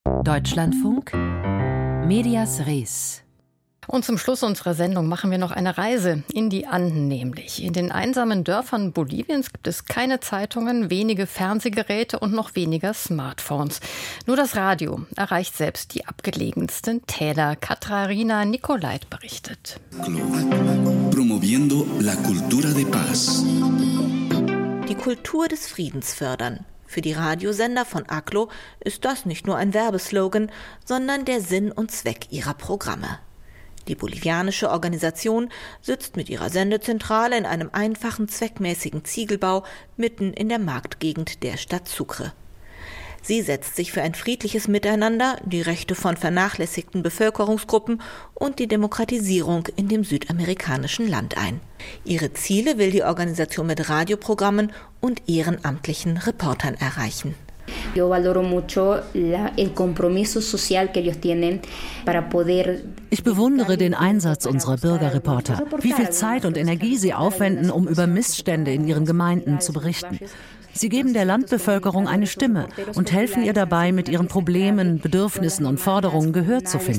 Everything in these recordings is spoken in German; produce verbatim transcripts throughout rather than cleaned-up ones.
Deutschlandfunk, Medias Res. Und zum Schluss unserer Sendung machen wir noch eine Reise in die Anden nämlich. In den einsamen Dörfern Boliviens gibt es keine Zeitungen, wenige Fernsehgeräte und noch weniger Smartphones. Nur das Radio erreicht selbst die abgelegensten Täler. Katharina Nicolait berichtet. Promoviendo la cultura de paz. Die Kultur des Friedens fördern. Für die Radiosender von A C L O ist das nicht nur ein Werbeslogan, sondern der Sinn und Zweck ihrer Programme. Die bolivianische Organisation sitzt mit ihrer Sendezentrale in einem einfachen, zweckmäßigen Ziegelbau mitten in der Marktgegend der Stadt Sucre. Sie setzt sich für ein friedliches Miteinander, die Rechte von vernachlässigten Bevölkerungsgruppen und die Demokratisierung in dem südamerikanischen Land ein. Ihre Ziele will die Organisation mit Radioprogrammen und ehrenamtlichen Reportern erreichen. Ich bewundere den Einsatz unserer Bürgerreporter, wie viel Zeit und Energie sie aufwenden, um über Missstände in ihren Gemeinden zu berichten. Sie geben der Landbevölkerung eine Stimme und helfen ihr dabei, mit ihren Problemen, Bedürfnissen und Forderungen Gehör zu finden.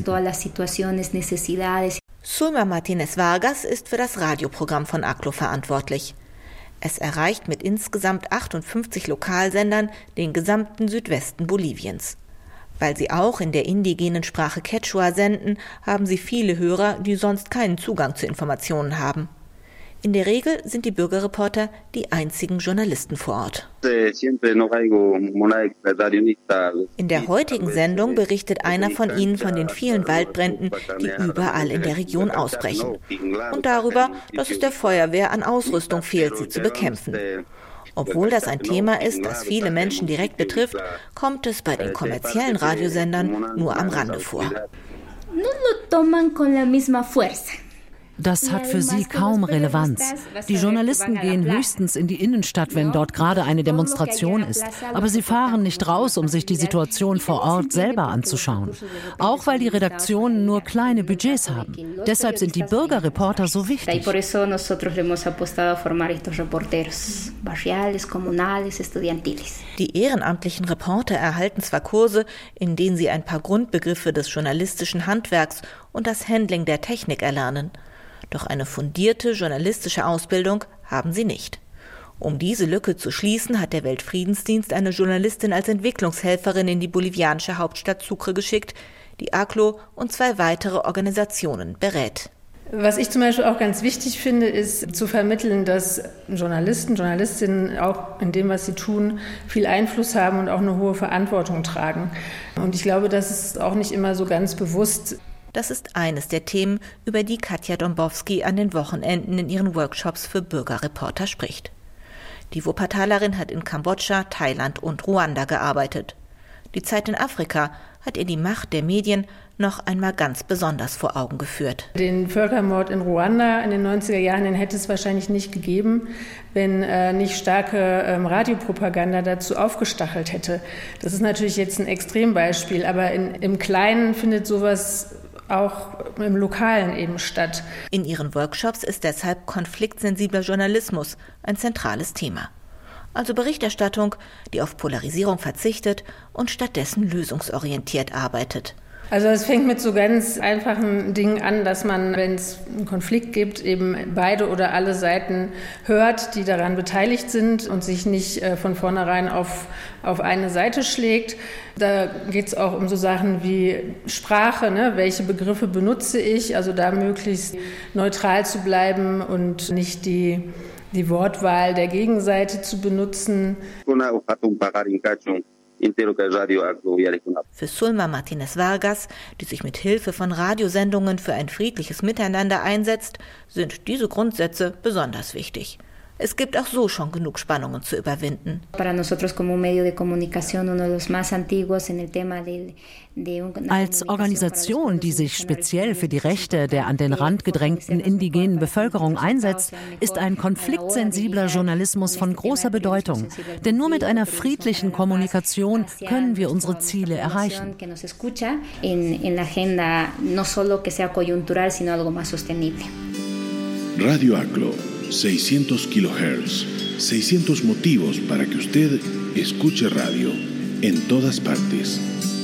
Zulma Martinez Vargas ist für das Radioprogramm von A C L O verantwortlich. Es erreicht mit insgesamt achtundfünfzig Lokalsendern den gesamten Südwesten Boliviens. Weil sie auch in der indigenen Sprache Quechua senden, haben sie viele Hörer, die sonst keinen Zugang zu Informationen haben. In der Regel sind die Bürgerreporter die einzigen Journalisten vor Ort. In der heutigen Sendung berichtet einer von ihnen von den vielen Waldbränden, die überall in der Region ausbrechen. Und darüber, dass es der Feuerwehr an Ausrüstung fehlt, sie zu bekämpfen. Obwohl das ein Thema ist, das viele Menschen direkt betrifft, kommt es bei den kommerziellen Radiosendern nur am Rande vor. Das hat für sie kaum Relevanz. Die Journalisten gehen höchstens in die Innenstadt, wenn dort gerade eine Demonstration ist. Aber sie fahren nicht raus, um sich die Situation vor Ort selber anzuschauen. Auch weil die Redaktionen nur kleine Budgets haben. Deshalb sind die Bürgerreporter so wichtig. Die ehrenamtlichen Reporter erhalten zwar Kurse, in denen sie ein paar Grundbegriffe des journalistischen Handwerks und das Handling der Technik erlernen. Doch eine fundierte journalistische Ausbildung haben sie nicht. Um diese Lücke zu schließen, hat der Weltfriedensdienst eine Journalistin als Entwicklungshelferin in die bolivianische Hauptstadt Sucre geschickt, die A C L O und zwei weitere Organisationen berät. Was ich zum Beispiel auch ganz wichtig finde, ist zu vermitteln, dass Journalisten, Journalistinnen auch in dem, was sie tun, viel Einfluss haben und auch eine hohe Verantwortung tragen. Und ich glaube, das ist auch nicht immer so ganz bewusst. Das ist eines der Themen, über die Katja Dombowski an den Wochenenden in ihren Workshops für Bürgerreporter spricht. Die Wuppertalerin hat in Kambodscha, Thailand und Ruanda gearbeitet. Die Zeit in Afrika hat ihr die Macht der Medien noch einmal ganz besonders vor Augen geführt. Den Völkermord in Ruanda in den neunziger Jahren, den hätte es wahrscheinlich nicht gegeben, wenn äh, nicht starke ähm, Radiopropaganda dazu aufgestachelt hätte. Das ist natürlich jetzt ein Extrembeispiel, aber in, im Kleinen findet sowas auch im Lokalen eben statt. In ihren Workshops ist deshalb konfliktsensibler Journalismus ein zentrales Thema. Also Berichterstattung, die auf Polarisierung verzichtet und stattdessen lösungsorientiert arbeitet. Also es fängt mit so ganz einfachen Dingen an, dass man, wenn es einen Konflikt gibt, eben beide oder alle Seiten hört, die daran beteiligt sind und sich nicht äh, von vornherein auf, auf eine Seite schlägt. Da geht es auch um so Sachen wie Sprache, ne? Welche Begriffe benutze ich, also da möglichst neutral zu bleiben und nicht die, die Wortwahl der Gegenseite zu benutzen. Für Zulma Martinez Vargas, die sich mit Hilfe von Radiosendungen für ein friedliches Miteinander einsetzt, sind diese Grundsätze besonders wichtig. Es gibt auch so schon genug Spannungen zu überwinden. Als Organisation, die sich speziell für die Rechte der an den Rand gedrängten indigenen Bevölkerung einsetzt, ist ein konfliktsensibler Journalismus von großer Bedeutung. Denn nur mit einer friedlichen Kommunikation können wir unsere Ziele erreichen. Radio A C L O, seiscientos kilohertz, seiscientos motivos para que usted escuche radio en todas partes.